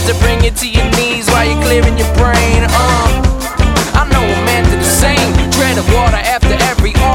bars to bring you to your knees while you're clearing your brain.